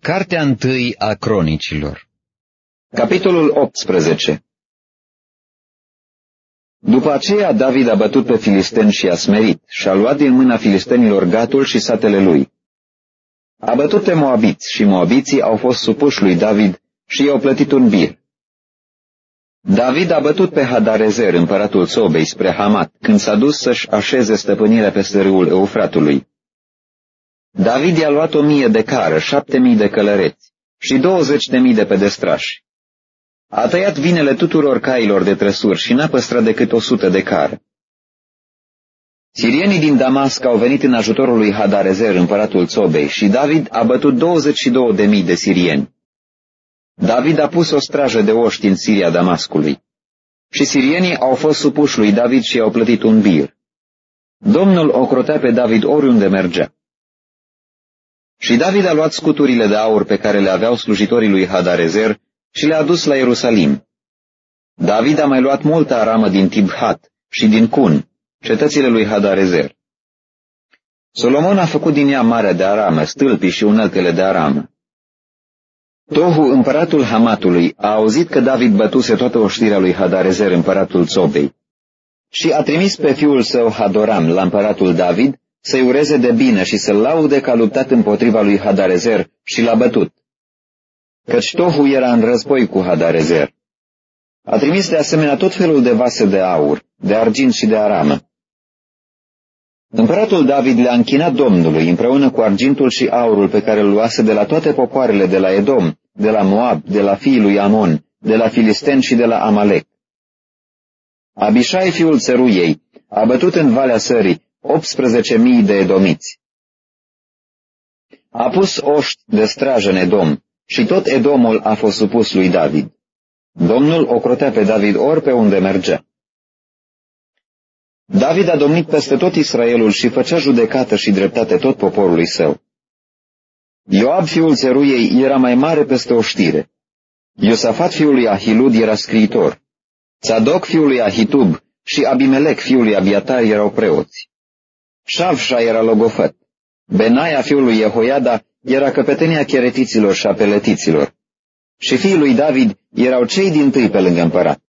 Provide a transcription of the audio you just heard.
Cartea întâi a Cronicilor. Capitolul 18. După aceea David a bătut pe filisteni și a smerit și a luat din mâna filistenilor Gatul și satele lui. A bătut pe moabiți și moabiții au fost supuși lui David și i-au plătit un bir. David a bătut pe Hadarezer, împăratul Țobei, spre Hamat, când s-a dus să-și așeze stăpânirea peste râul Eufratului. David i-a luat 1000 de cară, 7000 de călăreți și 20.000 de pedestrași. A tăiat vinele tuturor cailor de trăsuri și n-a păstrat decât 100 de cară. Sirienii din Damasc au venit în ajutorul lui Hadarezer, împăratul Țobei, și David a bătut 22.000 de sirieni. David a pus o strajă de oști în Siria Damascului. Și sirienii au fost supuși lui David și i-au plătit un bir. Domnul ocrotea pe David oriunde mergea. Și David a luat scuturile de aur pe care le aveau slujitorii lui Hadarezer și le-a dus la Ierusalim. David a mai luat multă aramă din Tibhat și din Cun, cetățile lui Hadarezer. Solomon a făcut din ea marea de aramă, stâlpii și uneltele de aramă. Tohu, împăratul Hamatului, a auzit că David bătuse toată oștirea lui Hadarezer, împăratul Țobei, și a trimis pe fiul său Hadoram la împăratul David să-i ureze de bine și să-l laude că a luptat împotriva lui Hadarezer și l-a bătut, căci Tohu era în război cu Hadarezer. A trimis de asemenea tot felul de vase de aur, de argint și de aramă. Împăratul David le-a închinat Domnului împreună cu argintul și aurul pe care îl luase de la toate popoarele de la Edom, de la Moab, de la fiii lui Amon, de la Filisteni și de la Amalek. Abișai, fiul țăruiei, a bătut în Valea Sării 18.000 de edomiți. A pus oști de strajă în Edom și tot Edomul a fost supus lui David. Domnul ocrotea pe David ori pe unde mergea. David a domnit peste tot Israelul și făcea judecată și dreptate tot poporului său. Ioab, fiul țăruiei, era mai mare peste o știre. Iosafat, fiul lui Ahilud, era scriitor. Țadoc, fiul lui Ahitub, și Abimelec, fiul lui Abiatar, erau preoți. Șavșa era logofăt. Benaia, fiul lui Jehoiada, era căpetenia cheretiților și a peletiților. Și fiii lui David erau cei dintâi pe lângă împărat.